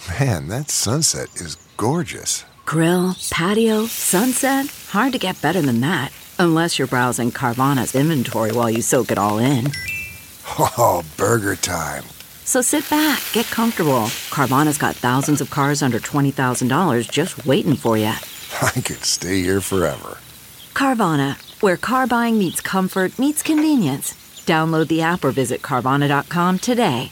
Man, that sunset is gorgeous. Grill, patio, sunset. Hard to get better than that. Unless you're browsing Carvana's inventory while you soak it all in. Oh, burger time. So sit back, get comfortable. Carvana's got thousands of cars under $20,000 just waiting for you. I could stay here forever. Carvana, where car buying meets comfort meets convenience. Download the app or visit Carvana.com today.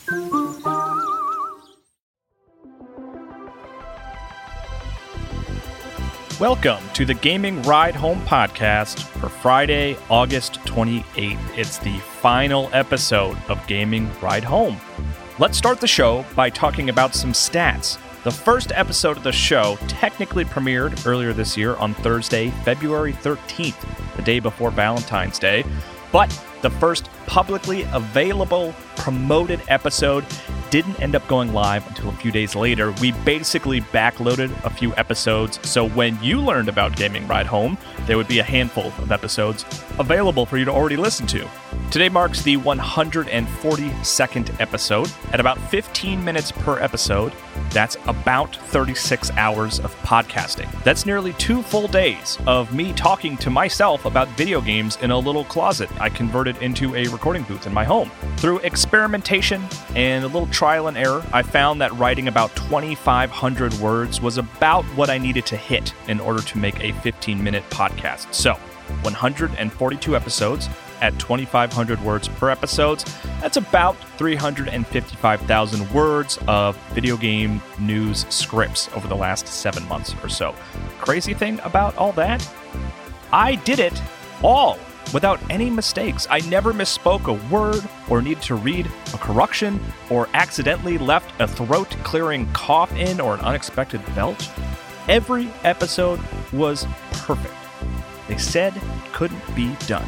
Welcome to the Gaming Ride Home podcast for Friday, August 28th. It's the final episode of Gaming Ride Home. Let's start the show by talking about some stats. The first episode of the show technically premiered earlier this year on Thursday, February 13th, the day before Valentine's Day, but the first publicly available promoted episode didn't end up going live until a few days later. We basically backloaded a few episodes, so when you learned about Gaming Ride Home, there would be a handful of episodes available for you to already listen to. Today marks the 142nd episode. At about 15 minutes per episode, that's about 36 hours of podcasting. That's nearly 2 full days of me talking to myself about video games in a little closet I converted into a recording booth in my home. Through experimentation and a little trial and error, I found that writing about 2,500 words was about what I needed to hit in order to make a 15-minute podcast. So, 142 episodes at 2,500 words per episode. That's about 355,000 words of video game news scripts over the last 7 months or so. Crazy thing about all that? I did it all without any mistakes. I never misspoke a word or needed to read a correction or accidentally left a throat-clearing cough in or an unexpected belch. Every episode was perfect. They said it couldn't be done.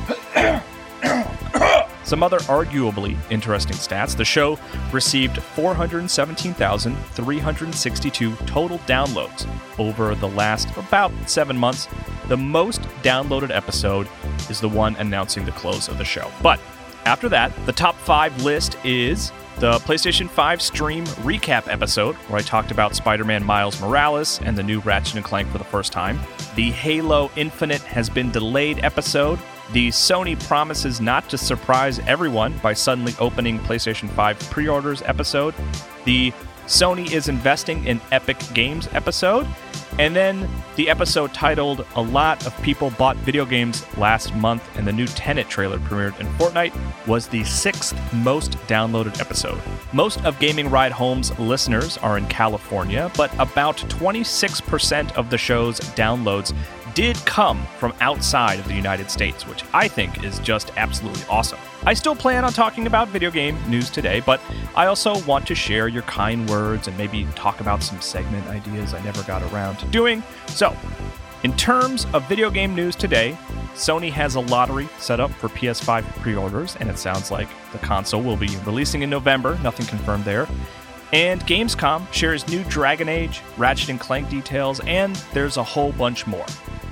Some other arguably interesting stats. The show received 417,362 total downloads over the last about 7 months. The most downloaded episode is the one announcing the close of the show. But after that, the top 5 list is the PlayStation 5 stream recap episode, where I talked about Spider-Man Miles Morales and the new Ratchet & Clank for the first time. The Halo Infinite has been delayed episode. The Sony promises not to surprise everyone by suddenly opening PlayStation 5 pre-orders episode. The Sony is investing in Epic Games episode. And then the episode titled A Lot of People Bought Video Games Last Month and the new Tenet trailer premiered in Fortnite was the 6th most downloaded episode. Most of Gaming Ride Home's listeners are in California, but about 26% of the show's downloads did come from outside of the United States, which I think is just absolutely awesome. I still plan on talking about video game news today, but I also want to share your kind words and maybe talk about some segment ideas I never got around to doing. So, in terms of video game news today, Sony has a lottery set up for PS5 pre-orders, and it sounds like the console will be releasing in November, nothing confirmed there. And Gamescom shares new Dragon Age, Ratchet & Clank details, and there's a whole bunch more.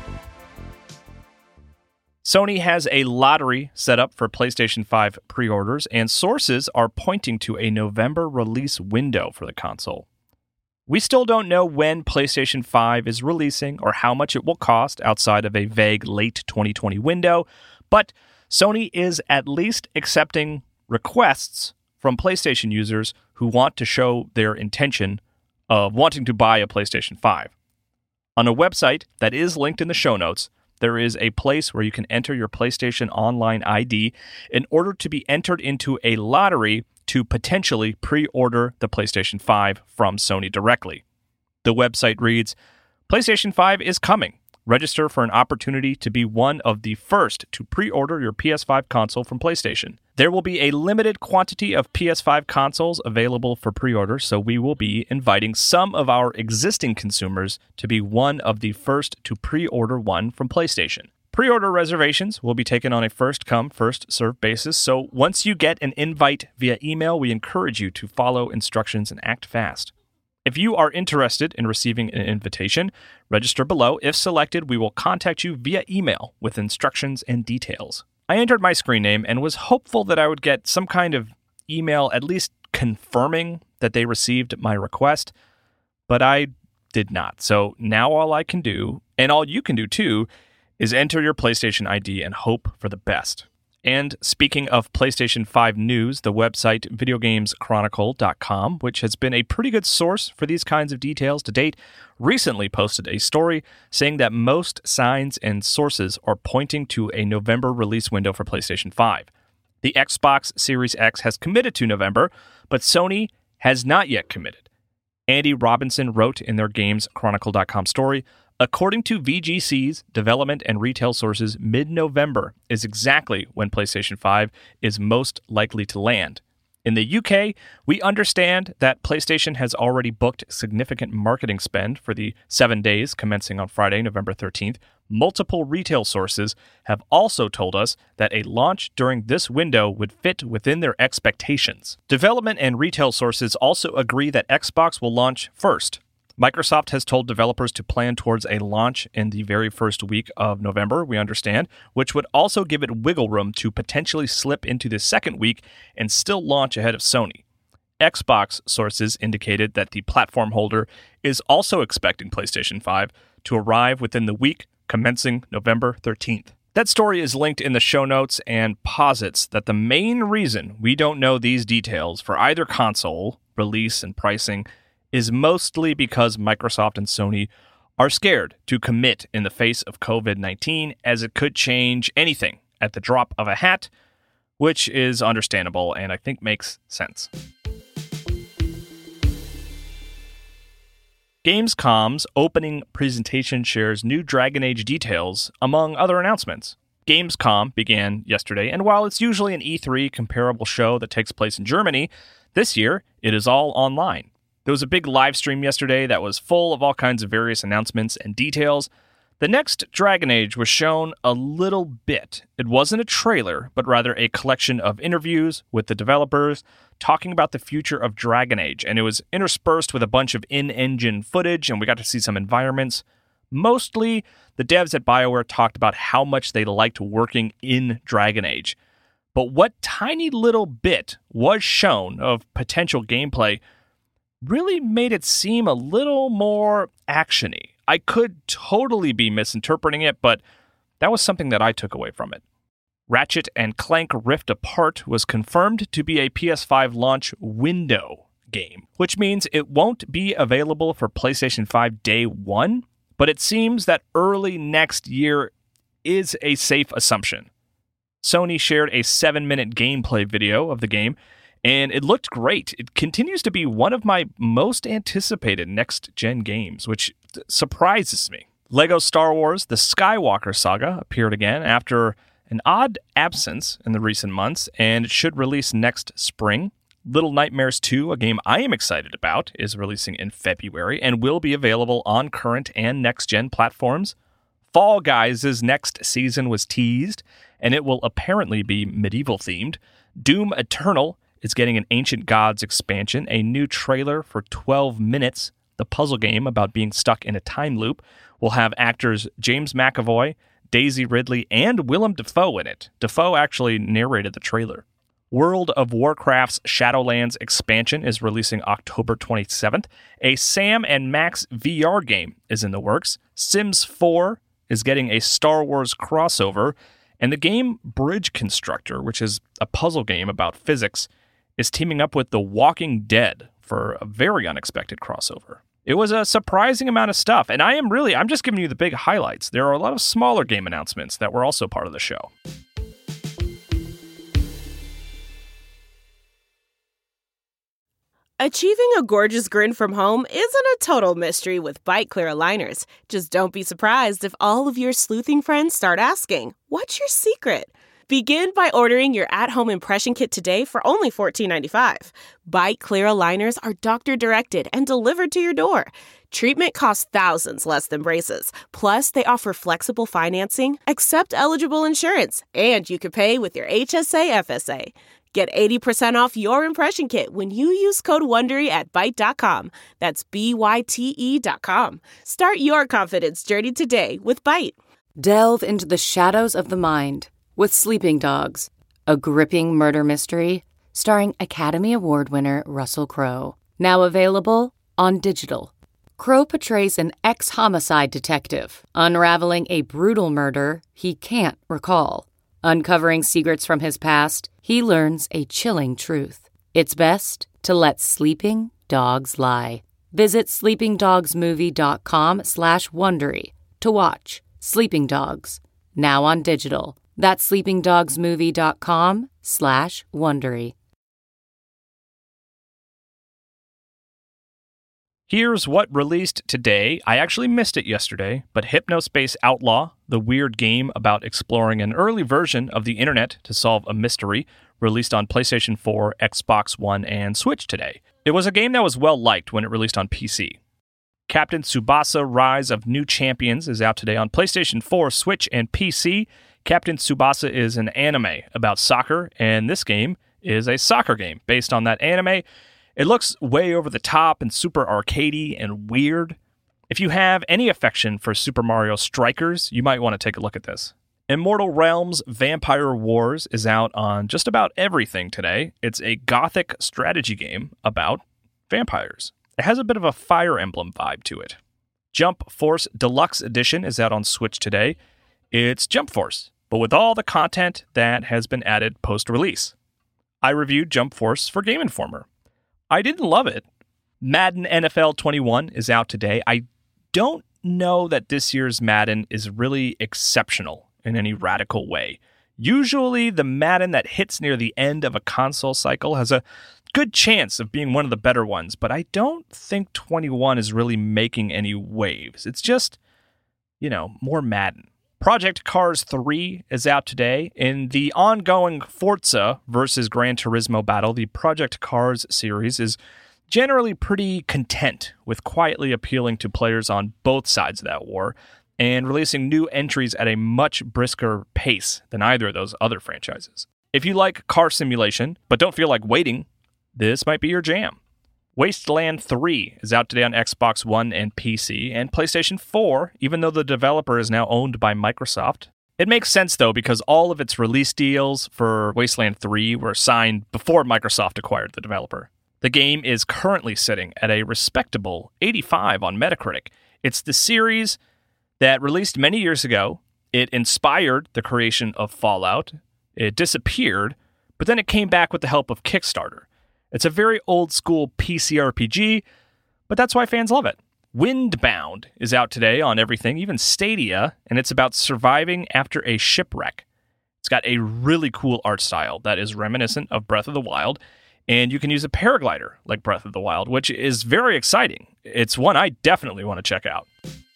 Sony has a lottery set up for PlayStation 5 pre-orders, and sources are pointing to a November release window for the console. We still don't know when PlayStation 5 is releasing or how much it will cost outside of a vague late 2020 window, but Sony is at least accepting requests from PlayStation users who want to show their intention of wanting to buy a PlayStation 5. On a website that is linked in the show notes, there is a place where you can enter your PlayStation Online ID in order to be entered into a lottery to potentially pre-order the PlayStation 5 from Sony directly. The website reads, PlayStation 5 is coming. Register for an opportunity to be one of the first to pre-order your PS5 console from PlayStation. There will be a limited quantity of PS5 consoles available for pre-order, so we will be inviting some of our existing consumers to be one of the first to pre-order one from PlayStation. Pre-order reservations will be taken on a first-come, first-served basis, so once you get an invite via email, we encourage you to follow instructions and act fast. If you are interested in receiving an invitation, register below. If selected, we will contact you via email with instructions and details. I entered my screen name and was hopeful that I would get some kind of email at least confirming that they received my request, but I did not. So now all I can do, and all you can do too, is enter your PlayStation ID and hope for the best. And speaking of PlayStation 5 news, the website videogameschronicle.com, which has been a pretty good source for these kinds of details to date, recently posted a story saying that most signs and sources are pointing to a November release window for PlayStation 5. The Xbox Series X has committed to November, but Sony has not yet committed. Andy Robinson wrote in their GamesChronicle.com story, according to VGC's development and retail sources, mid-November is exactly when PlayStation 5 is most likely to land. In the UK, we understand that PlayStation has already booked significant marketing spend for the 7 days commencing on Friday, November 13th. Multiple retail sources have also told us that a launch during this window would fit within their expectations. Development and retail sources also agree that Xbox will launch first. Microsoft has told developers to plan towards a launch in the very first week of November, we understand, which would also give it wiggle room to potentially slip into the second week and still launch ahead of Sony. Xbox sources indicated that the platform holder is also expecting PlayStation 5 to arrive within the week commencing November 13th. That story is linked in the show notes and posits that the main reason we don't know these details for either console, release and pricing, is mostly because Microsoft and Sony are scared to commit in the face of COVID-19, as it could change anything at the drop of a hat, which is understandable and I think makes sense. Gamescom's opening presentation shares new Dragon Age details, among other announcements. Gamescom began yesterday, and while it's usually an E3 comparable show that takes place in Germany, this year it is all online. There was a big live stream yesterday that was full of all kinds of various announcements and details. The next Dragon Age was shown a little bit. It wasn't a trailer, but rather a collection of interviews with the developers talking about the future of Dragon Age, and it was interspersed with a bunch of in-engine footage, and we got to see some environments. Mostly, the devs at BioWare talked about how much they liked working in Dragon Age. But what tiny little bit was shown of potential gameplay really made it seem a little more action-y. I could totally be misinterpreting it, but that was something that I took away from it. Ratchet & Clank Rift Apart was confirmed to be a PS5 launch window game, which means it won't be available for PlayStation 5 day one, but it seems that early next year is a safe assumption. Sony shared a 7-minute gameplay video of the game, and it looked great. It continues to be one of my most anticipated next-gen games, which surprises me. LEGO Star Wars The Skywalker Saga appeared again after an odd absence in the recent months, and it should release next spring. Little Nightmares 2, a game I am excited about, is releasing in February and will be available on current and next-gen platforms. Fall Guys' next season was teased, and it will apparently be medieval-themed. Doom Eternal is getting an Ancient Gods expansion, a new trailer for 12 Minutes, the puzzle game about being stuck in a time loop. Will have actors James McAvoy, Daisy Ridley, and Willem Dafoe in it. Dafoe actually narrated the trailer. World of Warcraft's Shadowlands expansion is releasing October 27th. A Sam and Max VR game is in the works. Sims 4 is getting a Star Wars crossover. And the game Bridge Constructor, which is a puzzle game about physics, is teaming up with The Walking Dead for a very unexpected crossover. It was a surprising amount of stuff, and I'm just giving you the big highlights. There are a lot of smaller game announcements that were also part of the show. Achieving a gorgeous grin from home isn't a total mystery with Byte Clear aligners. Just don't be surprised if all of your sleuthing friends start asking, "What's your secret?" Begin by ordering your at-home impression kit today for only $14.95. Byte Clear aligners are doctor-directed and delivered to your door. Treatment costs thousands less than braces. Plus, they offer flexible financing, accept eligible insurance, and you can pay with your HSA FSA. Get 80% off your impression kit when you use code WONDERY at Byte.com. That's BYTE.com. Start your confidence journey today with Byte. Delve into the shadows of the mind with Sleeping Dogs, a gripping murder mystery starring Academy Award winner Russell Crowe. Now available on digital. Crowe portrays an ex-homicide detective, unraveling a brutal murder he can't recall. Uncovering secrets from his past, he learns a chilling truth. It's best to let sleeping dogs lie. Visit sleepingdogsmovie.com/Wondery to watch Sleeping Dogs, now on digital. That's sleepingdogsmovie.com/Wondery. Here's what released today. I actually missed it yesterday, but Hypnospace Outlaw, the weird game about exploring an early version of the internet to solve a mystery, released on PlayStation 4, Xbox One, and Switch today. It was a game that was well-liked when it released on PC. Captain Tsubasa Rise of New Champions is out today on PlayStation 4, Switch, and PC. Captain Tsubasa is an anime about soccer, and this game is a soccer game based on that anime. It looks way over the top and super arcadey and weird. If you have any affection for Super Mario Strikers, you might want to take a look at this. Immortal Realms Vampire Wars is out on just about everything today. It's a gothic strategy game about vampires. It has a bit of a Fire Emblem vibe to it. Jump Force Deluxe Edition is out on Switch today. It's Jump Force, but with all the content that has been added post-release. I reviewed Jump Force for Game Informer. I didn't love it. Madden NFL 21 is out today. I don't know that this year's Madden is really exceptional in any radical way. Usually, the Madden that hits near the end of a console cycle has a good chance of being one of the better ones, but I don't think 21 is really making any waves. It's just, more Madden. Project Cars 3 is out today. In the ongoing Forza versus Gran Turismo battle, the Project Cars series is generally pretty content with quietly appealing to players on both sides of that war and releasing new entries at a much brisker pace than either of those other franchises. If you like car simulation but don't feel like waiting, this might be your jam. Wasteland 3 is out today on Xbox One and PC and PlayStation 4, even though the developer is now owned by Microsoft. It makes sense, though, because all of its release deals for Wasteland 3 were signed before Microsoft acquired the developer. The game is currently sitting at a respectable 85 on Metacritic. It's the series that released many years ago. It inspired the creation of Fallout. It disappeared, but then it came back with the help of Kickstarter. It's a very old-school PC RPG, but that's why fans love it. Windbound is out today on everything, even Stadia, and it's about surviving after a shipwreck. It's got a really cool art style that is reminiscent of Breath of the Wild, and you can use a paraglider like Breath of the Wild, which is very exciting. It's one I definitely want to check out.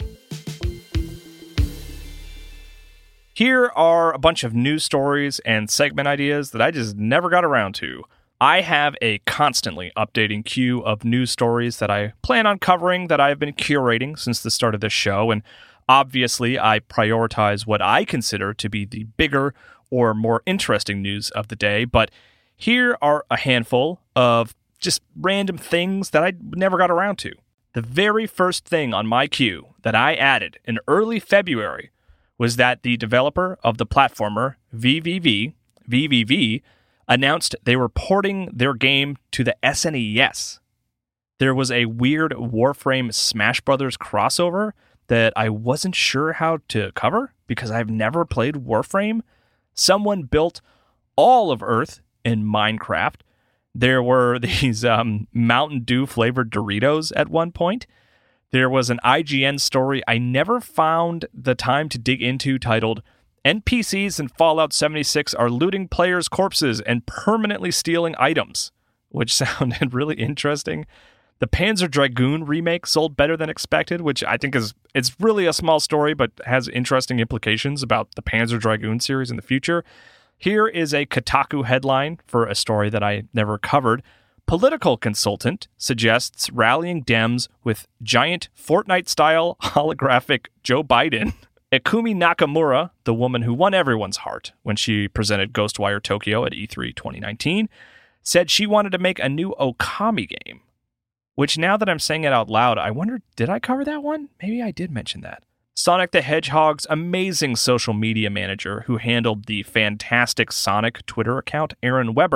Here are a bunch of news stories and segment ideas that I just never got around to. I have a constantly updating queue of news stories that I plan on covering that I've been curating since the start of this show, and obviously I prioritize what I consider to be the bigger or more interesting news of the day, but here are a handful of just random things that I never got around to. The very first thing on my queue that I added in early February was that the developer of the platformer VVV, announced they were porting their game to the SNES. There was a weird Warframe Smash Brothers crossover that I wasn't sure how to cover because I've never played Warframe. Someone built all of Earth in Minecraft. There were these Mountain Dew flavored Doritos at one point. There was an IGN story I never found the time to dig into titled NPCs in Fallout 76 are looting players' corpses and permanently stealing items, which sounded really interesting. The Panzer Dragoon remake sold better than expected, which I think it's really a small story, but has interesting implications about the Panzer Dragoon series in the future. Here is a Kotaku headline for a story that I never covered. Political consultant suggests rallying Dems with giant Fortnite-style holographic Joe Biden. Ikumi Nakamura, the woman who won everyone's heart when she presented Ghostwire Tokyo at E3 2019, said she wanted to make a new Okami game. Which, now that I'm saying it out loud, I wonder, did I cover that one? Maybe I did mention that. Sonic the Hedgehog's amazing social media manager who handled the fantastic Sonic Twitter account, Aaron Weber,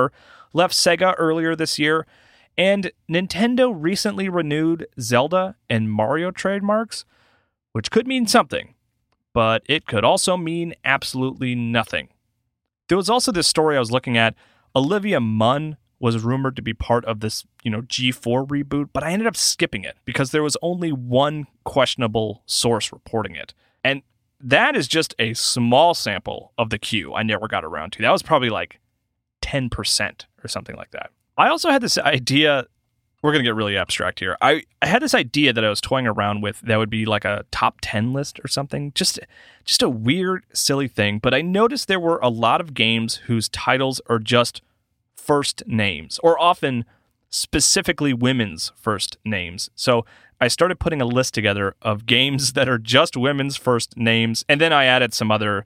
left Sega earlier this year, and Nintendo recently renewed Zelda and Mario trademarks, which could mean something, but it could also mean absolutely nothing. There was also this story I was looking at. Olivia Munn was rumored to be part of this, G4 reboot, but I ended up skipping it because there was only one questionable source reporting it. And that is just a small sample of the queue I never got around to. That was probably like 10% or something like that. I also had this idea, we're going to get really abstract here. I had this idea that I was toying around with that would be like a top 10 list or something. Just a weird, silly thing. But I noticed there were a lot of games whose titles are just first names, or often specifically women's first names. So I started putting a list together of games that are just women's first names. And then I added some other,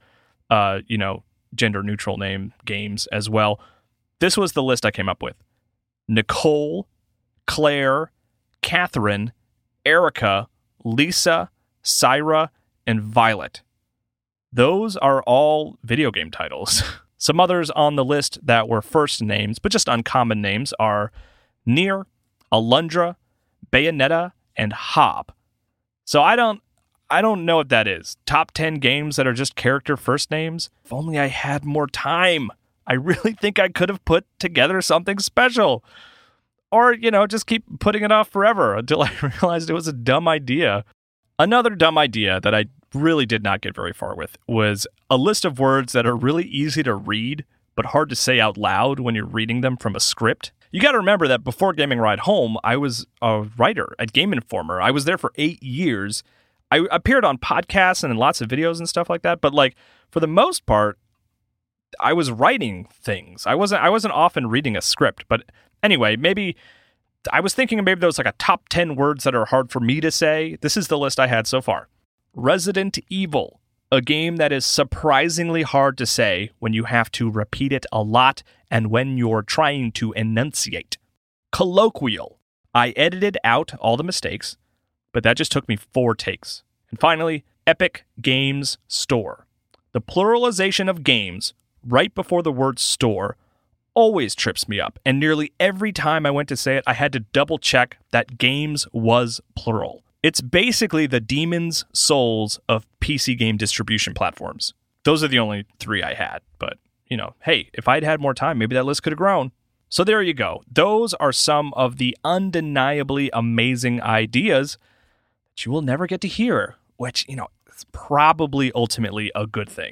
gender neutral name games as well. This was the list I came up with: Nicole, Claire, Catherine, Erica, Lisa, Syra, and Violet. Those are all video game titles. Some others on the list that were first names, but just uncommon names, are Nier, Alundra, Bayonetta, and Hob. So I don't know what that is. Top 10 games that are just character first names? If only I had more time. I really think I could have put together something special. Or, just keep putting it off forever until I realized it was a dumb idea. Another dumb idea that I really did not get very far with was a list of words that are really easy to read, but hard to say out loud when you're reading them from a script. You got to remember that before Gaming Ride Home, I was a writer at Game Informer. I was there for 8 years. I appeared on podcasts and in lots of videos and stuff like that, but for the most part, I was writing things. I wasn't often reading a script, but anyway, maybe I was thinking maybe there was like a top 10 words that are hard for me to say. This is the list I had so far. Resident Evil, a game that is surprisingly hard to say when you have to repeat it a lot and when you're trying to enunciate. Colloquial, I edited out all the mistakes, but that just took me 4 takes. And finally, Epic Games Store. The pluralization of games right before the word store always trips me up, and nearly every time I went to say it, I had to double check that games was plural. It's basically the Demon's Souls of PC game distribution platforms. Those are the only 3 I had, but, hey, if I'd had more time, maybe that list could have grown. So there you go. Those are some of the undeniably amazing ideas that you will never get to hear, which, is probably ultimately a good thing.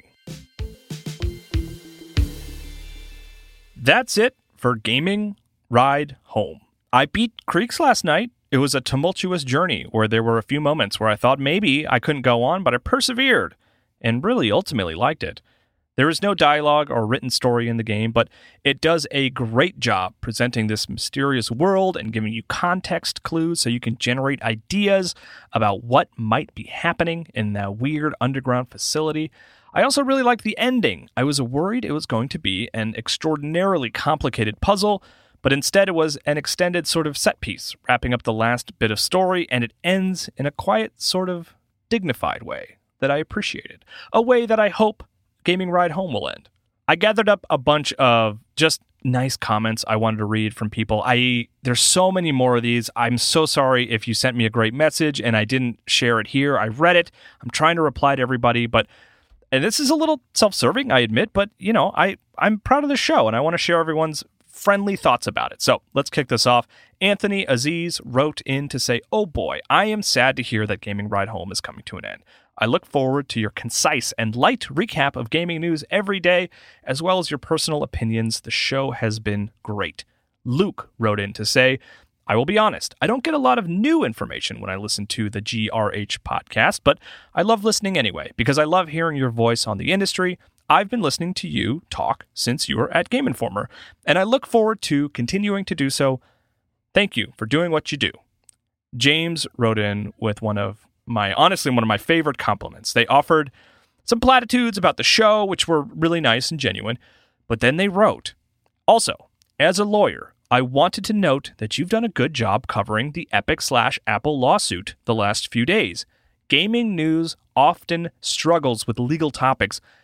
That's it for Gaming Ride Home. I beat Creeks last night. It was a tumultuous journey where there were a few moments where I thought maybe I couldn't go on, but I persevered and really ultimately liked it. There is no dialogue or written story in the game, but it does a great job presenting this mysterious world and giving you context clues so you can generate ideas about what might be happening in that weird underground facility. I also really liked the ending. I was worried it was going to be an extraordinarily complicated puzzle, but instead it was an extended sort of set piece, wrapping up the last bit of story, and it ends in a quiet, sort of dignified way that I appreciated. A way that I hope Gaming Ride Home will end. I gathered up a bunch of just nice comments I wanted to read from people. There's so many more of these. I'm so sorry if you sent me a great message and I didn't share it here. I read it. I'm trying to reply to everybody, and this is a little self-serving, I admit, but, I'm proud of the show, and I want to share everyone's friendly thoughts about it. So let's kick this off. Anthony Aziz wrote in to say, "Oh boy, I am sad to hear that Gaming Ride Home is coming to an end. I look forward to your concise and light recap of gaming news every day, as well as your personal opinions. The show has been great." Luke wrote in to say, "I will be honest, I don't get a lot of new information when I listen to the GRH podcast, but I love listening anyway, because I love hearing your voice on the industry. I've been listening to you talk since you were at Game Informer, and I look forward to continuing to do so. Thank you for doing what you do." James wrote in with one of my favorite compliments. They offered some platitudes about the show, which were really nice and genuine, but then they wrote, "Also, as a lawyer, I wanted to note that you've done a good job covering the Epic/Apple lawsuit the last few days. Gaming news often struggles with legal topics,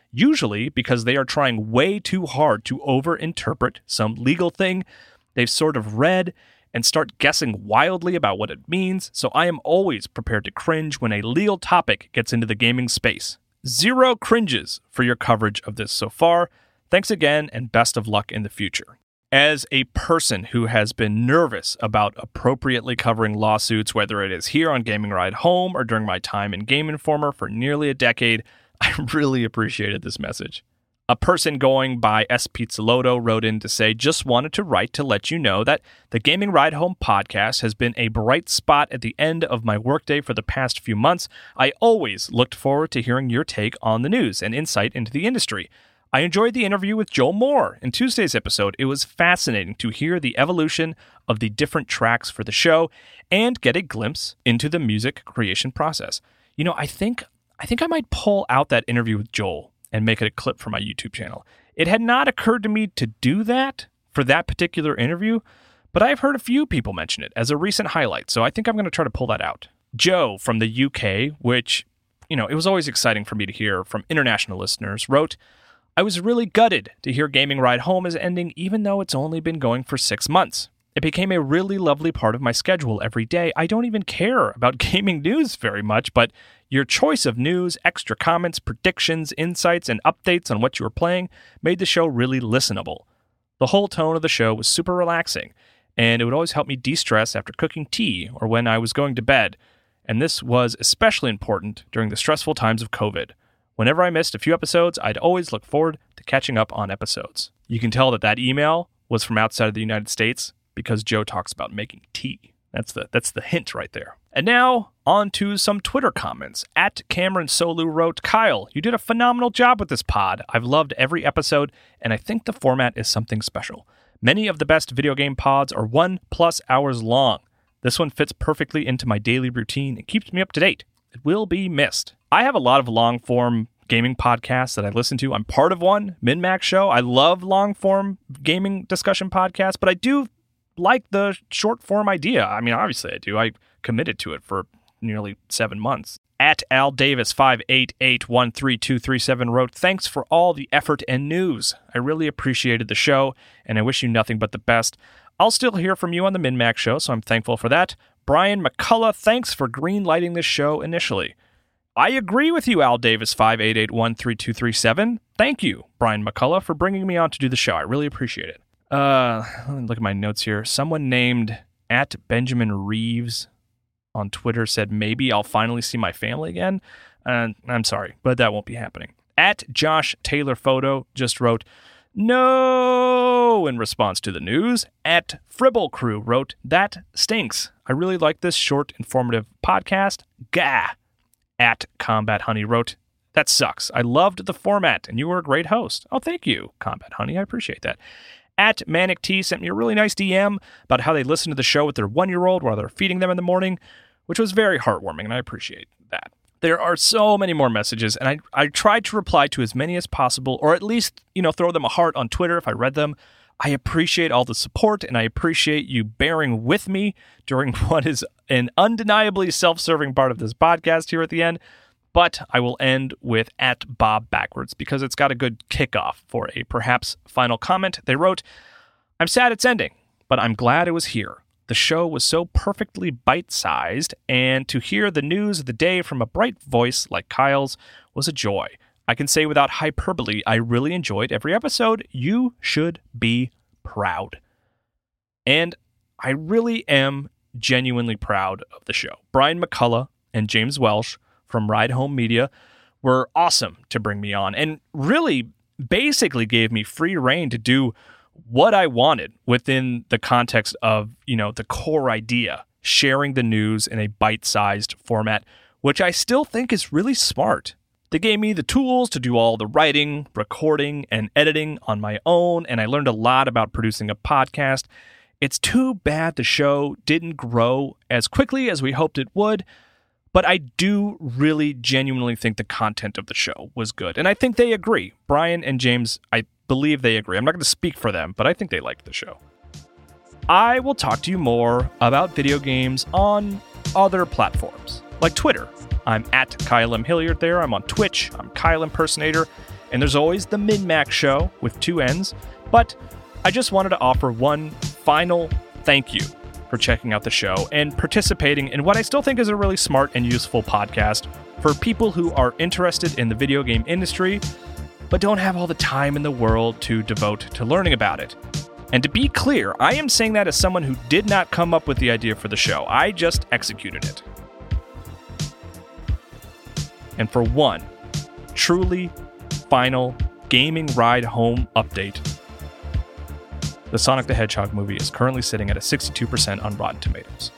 usually because they are trying way too hard to overinterpret some legal thing they've sort of read and start guessing wildly about what it means, so I am always prepared to cringe when a legal topic gets into the gaming space. 0 cringes for your coverage of this so far. Thanks again, and best of luck in the future. As a person who has been nervous about appropriately covering lawsuits, whether it is here on Gaming Ride Home or during my time in Game Informer for nearly a decade, I really appreciated this message. A person going by S. Pizzolotto wrote in to say, just wanted to write to let you know that the Gaming Ride Home podcast has been a bright spot at the end of my workday for the past few months. I always looked forward to hearing your take on the news and insight into the industry. I enjoyed the interview with Joel Moore in Tuesday's episode. It was fascinating to hear the evolution of the different tracks for the show and get a glimpse into the music creation process. You know, I think I might pull out that interview with Joel and make it a clip for my YouTube channel. It had not occurred to me to do that for that particular interview, but I've heard a few people mention it as a recent highlight, so I think I'm going to try to pull that out. Joe from the UK, which, you know, it was always exciting for me to hear from international listeners, wrote, I was really gutted to hear Gaming Ride Home is ending even though it's only been going for 6 months. It became a really lovely part of my schedule every day. I don't even care about gaming news very much, but your choice of news, extra comments, predictions, insights, and updates on what you were playing made the show really listenable. The whole tone of the show was super relaxing, and it would always help me de-stress after cooking tea or when I was going to bed, and this was especially important during the stressful times of COVID. Whenever I missed a few episodes, I'd always look forward to catching up on episodes. You can tell that email was from outside of the United States because Joe talks about making tea. That's the hint right there. And now, on to some Twitter comments. At Cameron Solu wrote, Kyle, you did a phenomenal job with this pod. I've loved every episode, and I think the format is something special. Many of the best video game pods are 1+ hours long. This one fits perfectly into my daily routine and keeps me up to date. It will be missed. I have a lot of long-form gaming podcasts that I listen to. I'm part of one, MinMax Show. I love long-form gaming discussion podcasts, but I do like the short-form idea. I mean, obviously I do. I committed to it for nearly 7 months. At Al Davis 588132237 wrote, thanks for all the effort and news. I really appreciated the show, and I wish you nothing but the best. I'll still hear from you on the MinMax Show, so I'm thankful for that. Brian McCullough, thanks for green-lighting this show initially. I agree with you, Al Davis 588132237. Thank you, Brian McCullough, for bringing me on to do the show. I really appreciate it. Let me look at my notes here. Someone named at Benjamin Reeves on Twitter said, maybe I'll finally see my family again. I'm sorry, but that won't be happening. At Josh Taylor Photo just wrote, no, in response to the news. At Fribble Crew wrote, that stinks. I really like this short, informative podcast. Gah. At Combat Honey wrote, that sucks. I loved the format, and you were a great host. Oh, thank you, Combat Honey. I appreciate that. At Manic T sent me a really nice DM about how they listen to the show with their 1-year-old while they're feeding them in the morning, which was very heartwarming, and I appreciate that. There are so many more messages, and I tried to reply to as many as possible, or at least, throw them a heart on Twitter if I read them. I appreciate all the support, and I appreciate you bearing with me during what is an undeniably self-serving part of this podcast here at the end. But I will end with at Bob Backwards because it's got a good kickoff for a perhaps final comment. They wrote, I'm sad it's ending, but I'm glad it was here. The show was so perfectly bite-sized, and to hear the news of the day from a bright voice like Kyle's was a joy. I can say without hyperbole, I really enjoyed every episode. You should be proud. And I really am genuinely proud of the show. Brian McCullough and James Welsh from Ride Home Media were awesome to bring me on and really basically gave me free rein to do what I wanted within the context of, the core idea, sharing the news in a bite-sized format, which I still think is really smart. They gave me the tools to do all the writing, recording, and editing on my own, and I learned a lot about producing a podcast. It's too bad the show didn't grow as quickly as we hoped it would, but I do really genuinely think the content of the show was good. And I think they agree. Brian and James, I believe they agree. I'm not going to speak for them, but I think they liked the show. I will talk to you more about video games on other platforms, like Twitter. I'm at Kyle M. Hilliard there. I'm on Twitch. I'm Kyle Impersonator. And there's always the Min-Max Show with 2 N's, but I just wanted to offer one final thank you for checking out the show and participating in what I still think is a really smart and useful podcast for people who are interested in the video game industry, but don't have all the time in the world to devote to learning about it. And to be clear, I am saying that as someone who did not come up with the idea for the show. I just executed it. And for one truly final gaming ride home update, the Sonic the Hedgehog movie is currently sitting at a 62% on Rotten Tomatoes.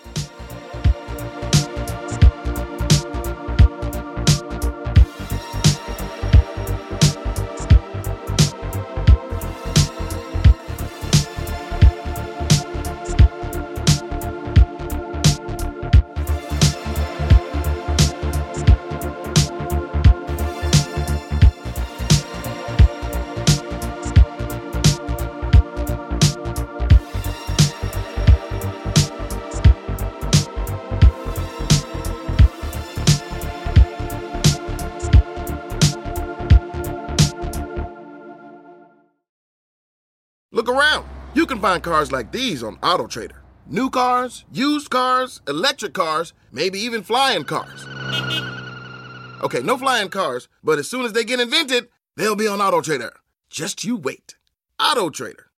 Look around. You can find cars like these on AutoTrader. New cars, used cars, electric cars, maybe even flying cars. Okay, no flying cars, but as soon as they get invented, they'll be on AutoTrader. Just you wait. AutoTrader.